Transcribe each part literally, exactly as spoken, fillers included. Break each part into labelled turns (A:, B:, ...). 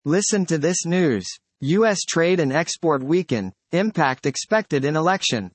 A: Listen to this news. U S trade and export weaken, impact expected in election.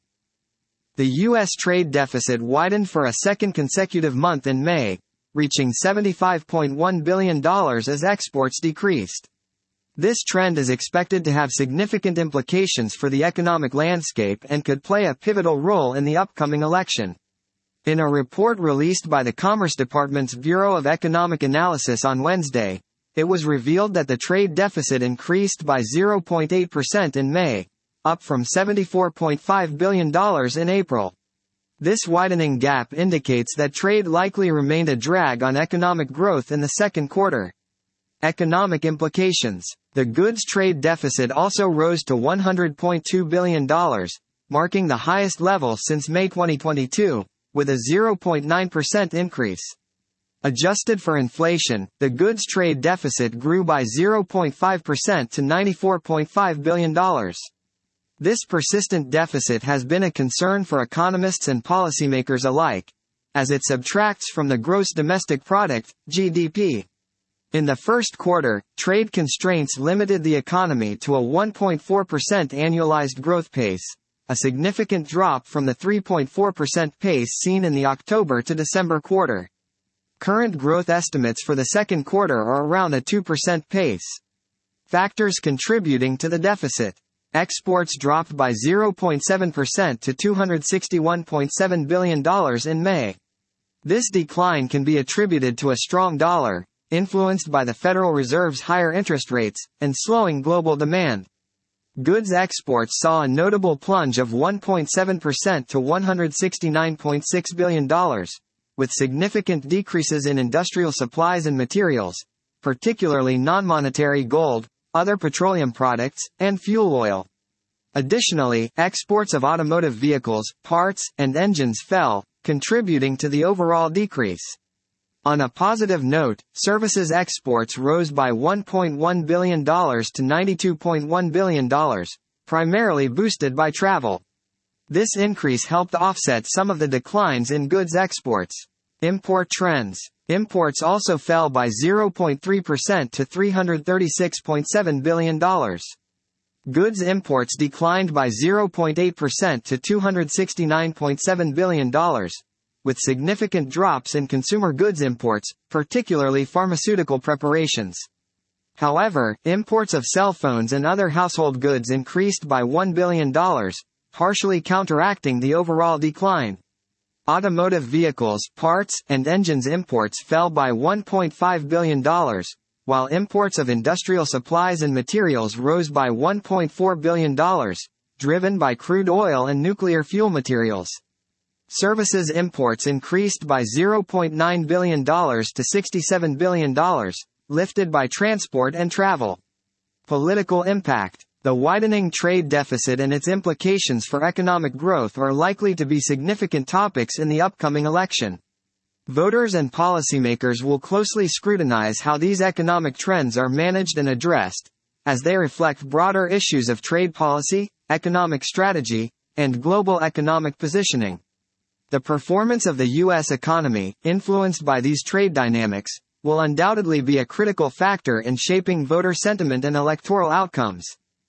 A: The U S trade deficit widened for a second consecutive month in May, reaching seventy-five point one billion dollars as exports decreased. This trend is expected to have significant implications for the economic landscape and could play a pivotal role in the upcoming election. In a report released by the Commerce Department's Bureau of Economic Analysis on Wednesday, it was revealed that the trade deficit increased by zero point eight percent in May, up from seventy-four point five billion dollars in April. This widening gap indicates that trade likely remained a drag on economic growth in the second quarter. Economic implications. The goods trade deficit also rose to one hundred point two billion dollars, marking the highest level since May twenty twenty-two, with a zero point nine percent increase. Adjusted for inflation, the goods trade deficit grew by zero point five percent to ninety-four point five billion dollars. This persistent deficit has been a concern for economists and policymakers alike, as it subtracts from the gross domestic product, G D P. In the first quarter, trade constraints limited the economy to a one point four percent annualized growth pace, a significant drop from the three point four percent pace seen in the October to December quarter. Current growth estimates for the second quarter are around a two percent pace. Factors contributing to the deficit. Exports dropped by zero point seven percent to two hundred sixty-one point seven billion dollars in May. This decline can be attributed to a strong dollar, influenced by the Federal Reserve's higher interest rates, and slowing global demand. Goods exports saw a notable plunge of one point seven percent to one hundred sixty-nine point six billion dollars, with significant decreases in industrial supplies and materials, particularly non-monetary gold, other petroleum products, and fuel oil. Additionally, exports of automotive vehicles, parts, and engines fell, contributing to the overall decrease. On a positive note, services exports rose by one point one billion dollars to ninety-two point one billion dollars, primarily boosted by travel. This increase helped offset some of the declines in goods exports. Import trends. Imports also fell by zero point three percent to three hundred thirty-six point seven billion dollars. Goods imports declined by zero point eight percent to two hundred sixty-nine point seven billion dollars, with significant drops in consumer goods imports, particularly pharmaceutical preparations. However, imports of cell phones and other household goods increased by one billion dollars, partially counteracting the overall decline. Automotive vehicles, parts, and engines imports fell by one point five billion dollars, while imports of industrial supplies and materials rose by one point four billion dollars, driven by crude oil and nuclear fuel materials. Services imports increased by zero point nine billion dollars to sixty-seven billion dollars, lifted by transport and travel. Political impact. The widening trade deficit and its implications for economic growth are likely to be significant topics in the upcoming election. Voters and policymakers will closely scrutinize how these economic trends are managed and addressed, as they reflect broader issues of trade policy, economic strategy, and global economic positioning. The performance of the U S economy, influenced by these trade dynamics, will undoubtedly be a critical factor in shaping voter sentiment and electoral outcomes.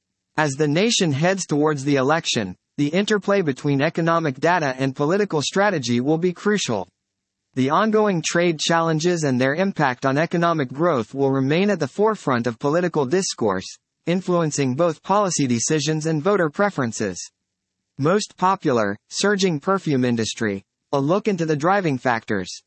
A: As the nation heads towards the election, the interplay between economic data and political strategy will be crucial. The ongoing trade challenges and their impact on economic growth will remain at the forefront of political discourse, influencing both policy decisions and voter preferences. Most popular, surging perfume industry. A look into the driving factors.